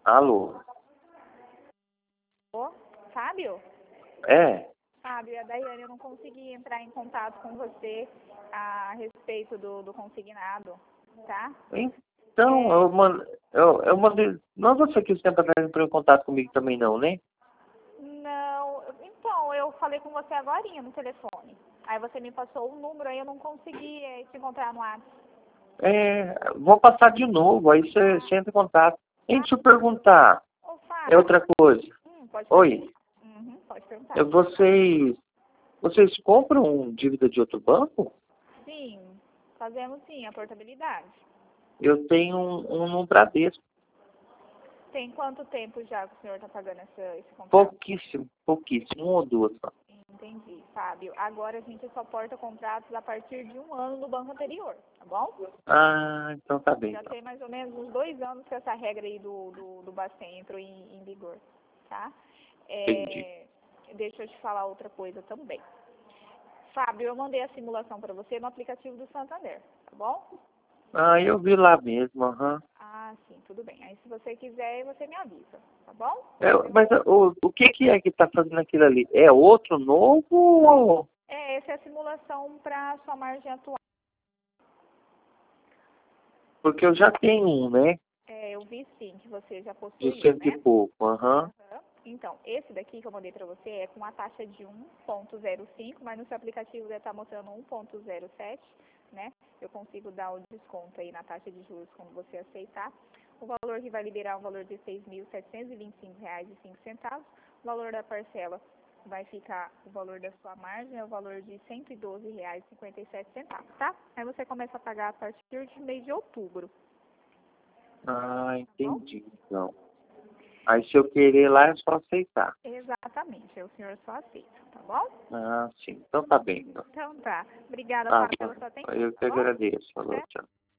Alô? Ô, Fábio? É? Fábio, a Daiane, eu não consegui entrar em contato com você a respeito do consignado, tá? Então, eu mandei. Não é você que esse tempo atrás entrou em contato comigo também não, né? Não, então, eu falei com você agorinha no telefone. Aí você me passou o número, aí eu não consegui te encontrar no WhatsApp. Vou passar de novo, aí você entra em contato. Hein, deixa eu perguntar. Ô, É Fábio. outra coisa. Pode perguntar. Oi, Pode perguntar. vocês compram dívida de outro banco? Sim, fazemos sim, a portabilidade. Eu tenho um no Bradesco. Tem quanto tempo já que o senhor está pagando esse contrato? Pouquíssimo, uma ou duas só. Entendi, Fábio. Agora a gente só porta contratos a partir de 1 ano no banco anterior, tá bom? Ah, então tá bem. Já Então. tem mais ou menos uns 2 anos que essa regra aí do Bacen entrou em vigor, tá? Entendi. Deixa eu te falar outra coisa também. Fábio, eu mandei a simulação para você no aplicativo do Santander, tá bom? Ah, eu vi lá mesmo, aham. Ah, sim, tudo bem. Aí se você quiser, você me avisa, tá bom? Mas o que é que tá fazendo aquilo ali? É outro novo ou... Essa é a simulação para sua margem atual. Porque eu já tenho um, né? Eu vi sim que você já De possui um, cento e né? pouco, aham. Aham. Então, esse daqui que eu mandei para você é com a taxa de 1,05, mas no seu aplicativo deve estar mostrando 1,07, né? Eu consigo dar o desconto aí na taxa de juros quando você aceitar. O valor que vai liberar é um valor de R$ 6.725,05. O valor da parcela vai ficar, o valor da sua margem é o valor de R$ 112,57, tá? Aí você começa a pagar a partir de mês de outubro, Ah, tá bom? entendi, então. Aí se eu querer lá, é só aceitar. Exatamente, aí o senhor só aceita, tá bom? Ah, sim. Então tá bem, então. Então tá. Obrigada, Tá, Fábio, pela sua atenção, eu tá que bom? agradeço. Falou, Até tchau.